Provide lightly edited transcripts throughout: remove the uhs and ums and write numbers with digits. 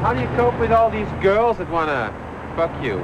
How do you cope with all these girls that wanna fuck you?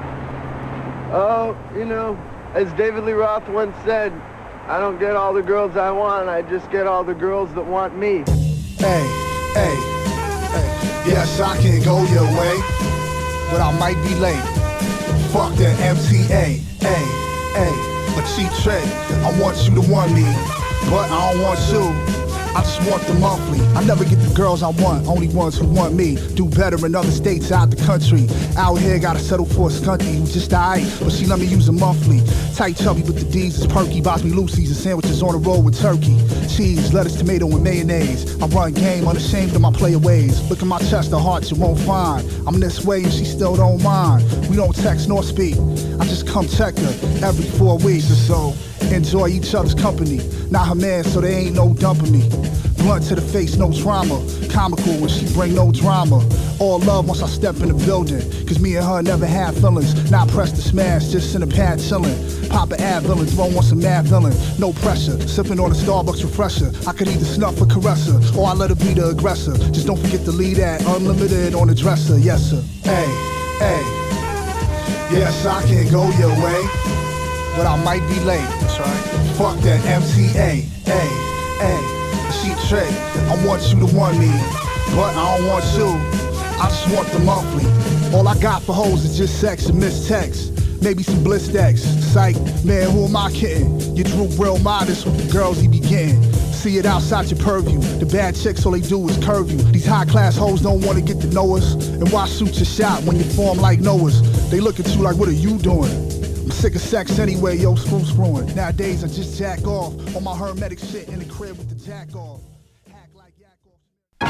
Oh, you know, as David Lee Roth once said, I don't get all the girls I want, I just get all the girls that want me. Hey, hey, hey. Yes, I can go your way, but I might be late. Fuck the MTA, hey, hey, a cheap trick. I want you to want me, but I don't want you. I just want the monthly. I never get the girls I want, only ones who want me. Do better in other states out the country. Out here gotta settle for a skunky who's just aight, but she let me use a monthly. Tight chubby with the D's is perky. Buys me Lucy's and sandwiches on the road with turkey. Cheese, lettuce, tomato, and mayonnaise. I run game unashamed of my player ways. Look at my chest, the heart you won't find. I'm this way and she still don't mind. We don't text nor speak. I just come check her every 4 weeks or so. Enjoy each other's company. Not her man, so there ain't no dumping me. Blunt to the face, no trauma. Comical when she bring no drama. All love once I step in the building. Cause me and her never had feelings. Not pressed to smash, just in a pad chillin'. Pop an ad villain, throw on some mad villain. No pressure, sipping on a Starbucks refresher. I could either snuff or caress her, or I let her be the aggressor. Just don't forget to leave that unlimited on the dresser, yes sir. Hey, hey. Yes, I can go your way, but I might be late. That's right. Fuck that MTA, hey, hey. Cheap trick, I want you to want me, but I don't want you. I just want the monthly. All I got for hoes is just sex and missed texts. Maybe some bliss decks. Psych, man, who am I kidding? You drew real modest with the girls he be getting. See it outside your purview. The bad chicks, all they do is curve you. These high class hoes don't want to get to know us. And why shoot your shot when you form like Noah's? They look at you like, what are you doing? I'm sick of sex anyway, yo, screwing. Nowadays I just jack off on my hermetic shit in the crib with the jack off. Hack like yak off.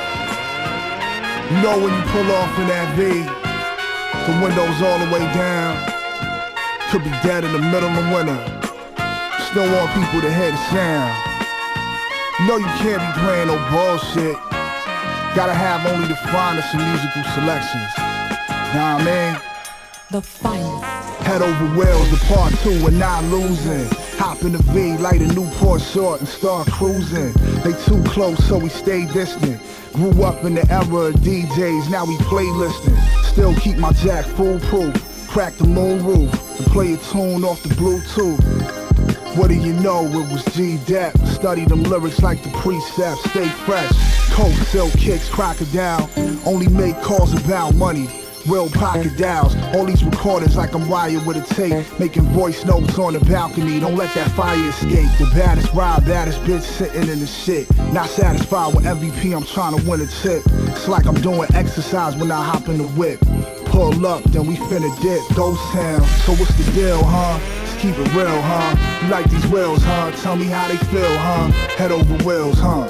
You know when you pull off in that V, the windows all the way down. Could be dead in the middle of winter. Just don't want people to hear the sound. You know you can't be playing no bullshit. Gotta have only the finest in musical selections. Know what I mean? The finest. Head over wheels, the part 2, we're not losing. Hop in the V, light a Newport short and start cruising. They too close, so we stay distant. Grew up in the era of DJs, now we playlisting. Still keep my jack foolproof. Crack the moon roof and play a tune off the Bluetooth. What do you know, it was G-Dep. Study them lyrics like the precepts, stay fresh. Coke, silk kicks, crocodile. Only make calls about money. Real pocket dials, all these recordings like I'm wired with a tape. Making voice notes on the balcony, don't let that fire escape. The baddest ride, baddest bitch sitting in the shit. Not satisfied with MVP, I'm trying to win a tip. It's like I'm doing exercise when I hop in the whip. Pull up, then we finna dip, ghost town. So what's the deal, huh? Just keep it real, huh? You like these wheels, huh? Tell me how they feel, huh? Head over wheels, huh?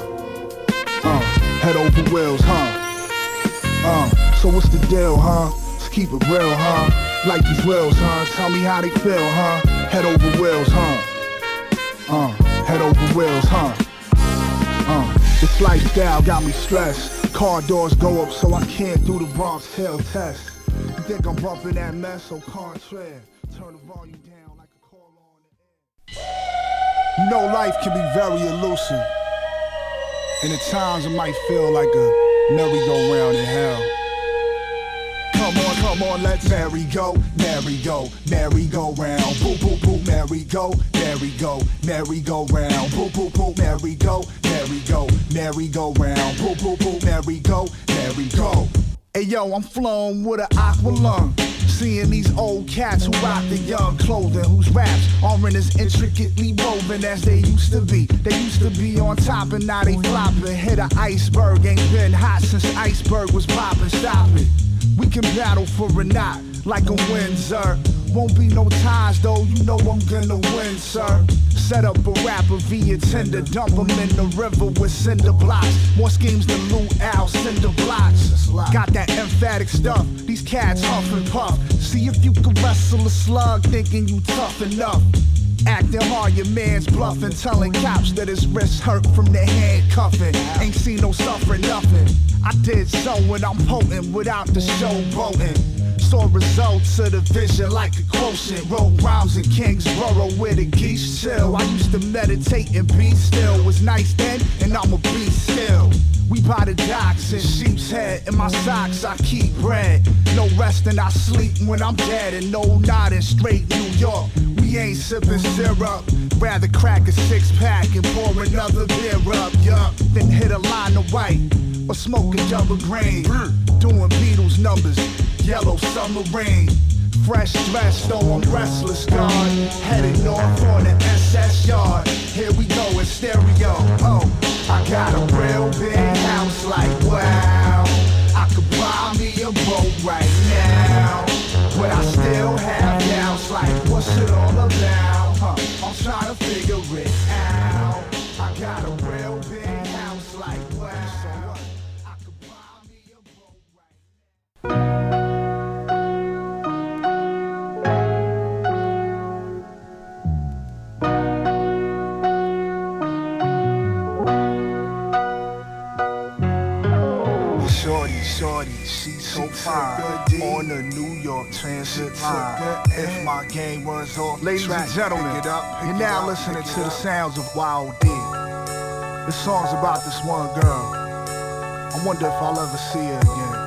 Head over wheels, huh? So what's the deal, huh? Just keep it real, huh? Like these wheels, huh? Tell me how they feel, huh? Head over wheels, huh? Head over wheels, huh? This lifestyle got me stressed. Car doors go up so I can't do the Bronx Hill test. You think I'm bumping that mess, so contraire. Turn the volume down like a call on the air. You know life can be very elusive. And at times it might feel like a merry-go-round in hell. Come on, let's merry-go round. Boop, boop, boop, merry-go round. Boop, boop, boop, merry-go round. Boop, boop, boop, merry-go. Hey yo, I'm flowing with an aqua lung. Seeing these old cats who rock the young clothing, whose raps aren't as intricately woven as they used to be. They used to be on top and now they flopping. Hit an iceberg, ain't been hot since iceberg was popping. Stop it. We can battle for a knot like a Windsor. Won't be no ties though, you know I'm gonna win, sir. Set up a rapper via Tinder, dump him in the river with cinder blocks. More schemes than Lou Al, cinder blocks. Got that emphatic stuff, these cats huff and puff. See if you can wrestle a slug, thinking you tough enough. Acting hard, your man's bluffing, telling cops that his wrists hurt from the handcuffing. Ain't seen no suffering, nothing. I did so and I'm potent without the showboating. Saw results of the vision like a quotient. Wrote rhymes in Kingsborough where the geese chill. I used to meditate and be still. Was nice then and I'ma be still. We by the docks in sheep's head. In my socks I keep bread. No resting, I sleep when I'm dead. And no nodding, straight New York. We ain't sipping syrup. Rather crack a 6-pack and pour another beer up, yup. Then hit a line of white or smoke a double green. Doing Beatles numbers, yellow submarine. Fresh dressed, though I'm restless, God. Headed north on the SS yard. Here we go in stereo. Oh, I got a real big house, like wow. I could buy me a boat right now, but I still have doubts, like what's it all about? I'm trying to figure it out. I got a real big house, like wow. I could buy me a boat right now. Shorty, she's so fine. On the New York Transit line. If my game was off the track, ladies and gentlemen, you're now listening to the sounds of Wild D. This song's about this one girl. I wonder if I'll ever see her again.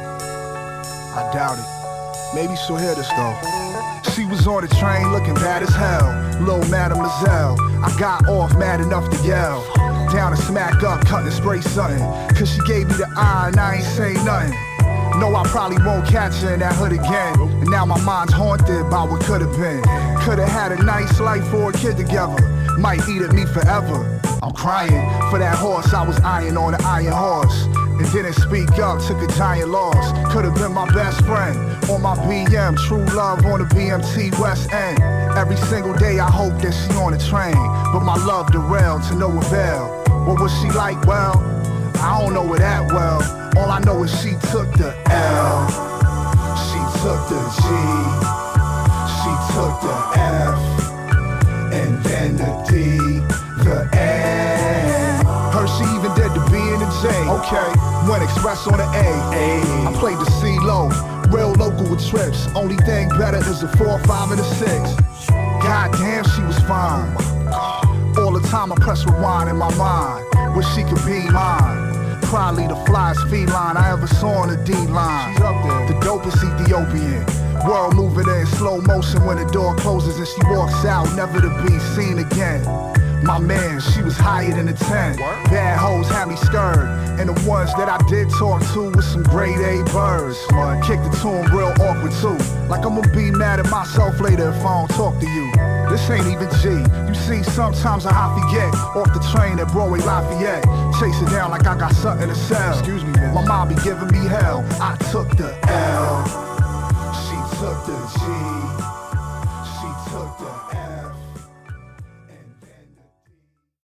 I doubt it. Maybe she'll hear this though. She was on the train looking bad as hell. Little mademoiselle, I got off mad enough to yell. Down and smack up, cut and spray something. Cause she gave me the eye and I ain't say nothing. No, I probably won't catch her in that hood again. And now my mind's haunted by what could've been. Could've had a nice life for a kid together. Might eat at me forever. I'm crying for that horse I was eyeing on the iron horse. And didn't speak up, took a giant loss. Could've been my best friend on my BM. True love on the BMT West End. Every single day I hope that she on the train. But my love derailed to no avail. What was she like? Well, I don't know her that well. All I know is she took the L. She took the G. She took the F. And then the D, the N. Heard she even did the B and the J. Okay, went express on the A. I played the C low, real local with trips. Only thing better is the 4, 5, and the 6. God damn, she was fine. All the time I press rewind in my mind. Wish she could be mine. Probably the flyest feline I ever saw on the D-line. She's up there. The dopest Ethiopian. World moving in slow motion when the door closes and she walks out, never to be seen again. My man, she was higher than a 10. Bad hoes had me scared. And the ones that I did talk to was some grade A birds. Kicked it to them real awkward too. Like I'm gonna be mad at myself later if I don't talk to you. This ain't even G. You see, sometimes I forget. Off the train at Broadway Lafayette. Chase it down like I got something to sell. Excuse me, man. My mom be giving me hell. I took the